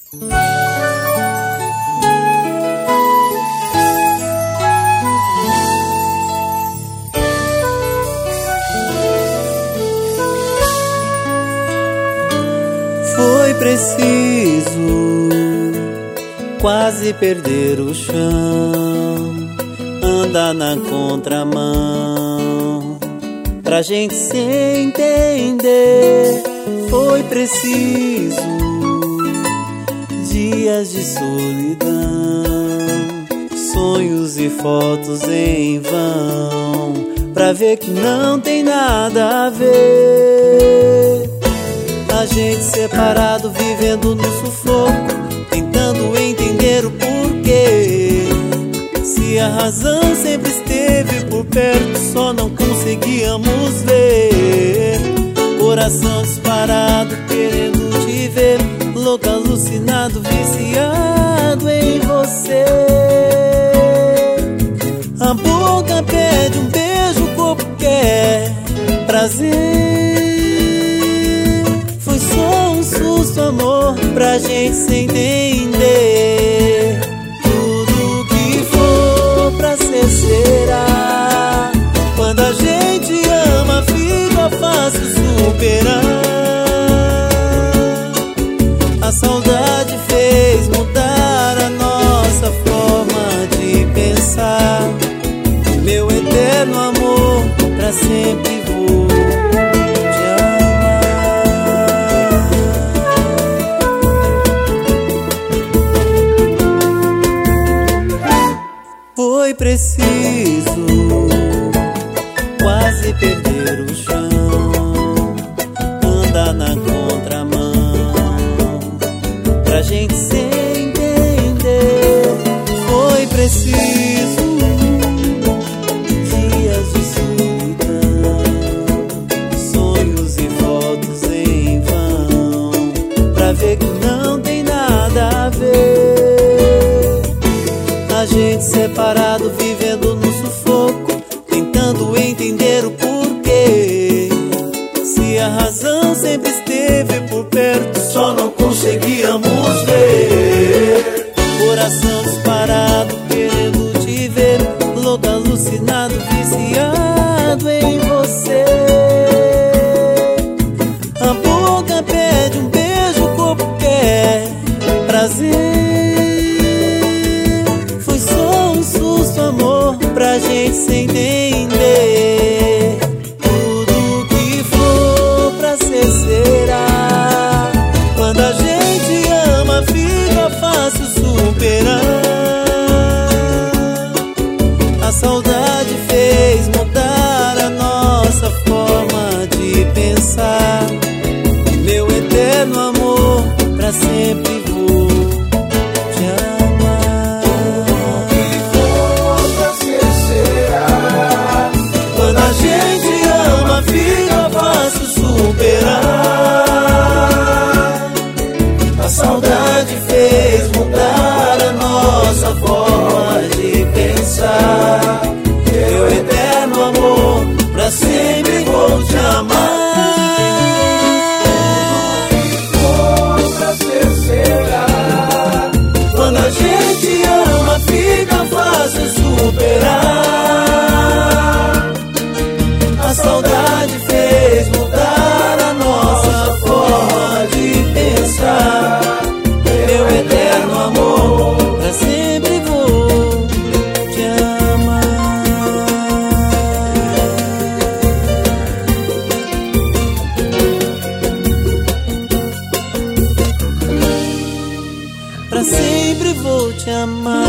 Foi preciso quase perder o chão, andar na contramão, pra gente se entender. Foi preciso dias de solidão, sonhos e fotos em vão, pra ver que não tem nada a ver. A gente separado, vivendo no sufoco, tentando entender o porquê. Se a razão sempre esteve por perto, só não conseguíamos ver. Coração disparado, querendo te ver, louco, alucinado, viciado em você. A boca pede um beijo, o corpo quer prazer. Foi só um susto, amor, pra gente se entender. Tudo que for pra ser será. Quando a gente ama, fica fácil superar. A saudade fez mudar a nossa forma de pensar. O meu eterno amor, pra sempre vou te amar. Foi preciso quase perder o chão, andar na contramão, pra gente se entender. Foi preciso dias de solidão, sonhos e fotos em vão, pra ver que não tem nada a ver. A gente separado, vivendo no sufoco, tentando entender o porquê. Se a razão sempre esteve por perto, só não conseguíamos ver. Coração disparado, querendo te ver, louco, alucinado, viciado em você. A boca pede um beijo, o corpo quer prazer. Foi só um susto, amor, pra gente se entender. Tudo que for pra ser será. Quando a gente ama, fica fácil superar. A saudade fez mudar a nossa forma de pensar. Meu eterno amor, pra sempre vou te amar. Quando a gente ama, fica fácil superar. A saudade fez mudar a nossa forma de pensar. Meu eterno amor, pra sempre vou te amar. Quando a gente ama, fica fácil superar. A saudade fez mudar a nossa forma de pensar. Meu eterno amor, pra sempre vou te amar. Pra sempre vou te amar.